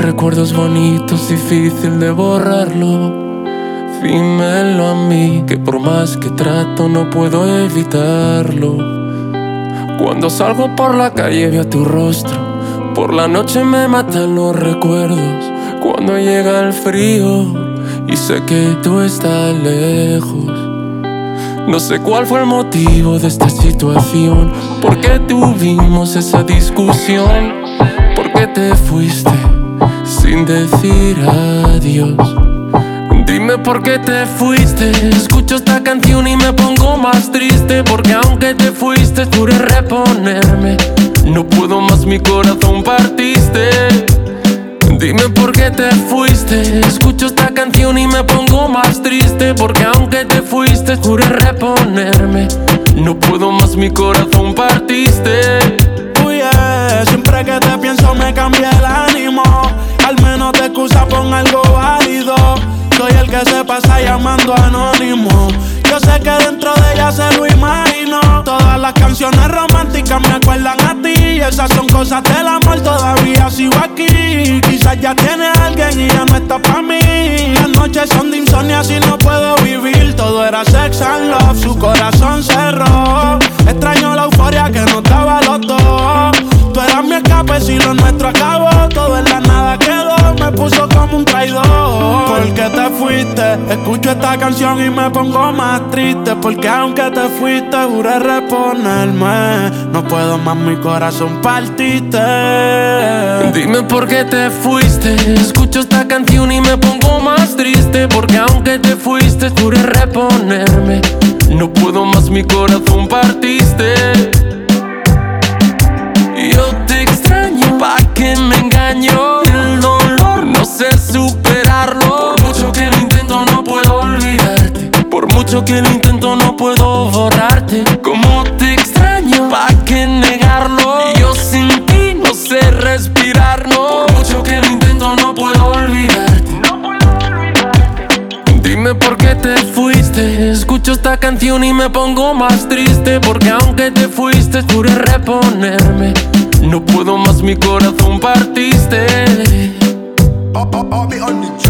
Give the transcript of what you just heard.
recuerdos bonitos, difícil de borrarlo. Dímelo a mí, que por más que trato no puedo evitarlo. Cuando salgo por la calle veo tu rostro, por la noche me matan los recuerdos. Cuando llega el frío y sé que tú estás lejos. No sé cuál fue el motivo de esta situación, por qué tuvimos esa discusión, por qué te fuiste sin decir adiós. Dime por qué te fuiste. Escucho esta canción y me pongo más triste, porque aunque te fuiste juré reponerme. No puedo más, mi corazón partiste. Dime por qué te fuiste. Escucho esta canción y me pongo más triste, porque aunque te fuiste juré reponerme. No puedo más, mi corazón partiste. Siempre que te pienso me cambia el ánimo. Al menos te excusa con algo válido. Soy el que se pasa llamando anónimo. Yo sé que dentro de ella se lo imagino. Todas las canciones románticas me acuerdan a ti. Esas son cosas del amor, todavía sigo aquí. Quizás ya tiene alguien y ya no está pa' mí. Las noches son de insomnio, así no puedo vivir. Todo era sex and love, su corazón cerró. Extraño la euforia que nos daba los dos. Tú eras mi escape, si lo nuestro acabó. Todo en la nada quedó, me puso como un traidor. ¿Por qué te fuiste? Escucho esta canción y me pongo más triste, porque aunque te fuiste juré reponerme. No puedo más, mi corazón partiste. Dime por qué te fuiste. Escucho esta canción y me pongo más triste, porque aunque te fuiste juré reponerme. No puedo más, mi corazón partiste. Yo te extraño, ¿pa' qué me engaño? El dolor no sé superarlo. Por mucho que lo intento no puedo olvidarte. Por mucho que lo intento no puedo borrarte. Como te extraño, ¿pa' qué negarlo? Yo sin ti no sé respirar, no. Por mucho que lo intento no puedo olvidarte. Dime por qué te fuiste. Escucho esta canción y me pongo más triste, porque aunque te fuiste juré reponerme. No puedo más, mi corazón partiste.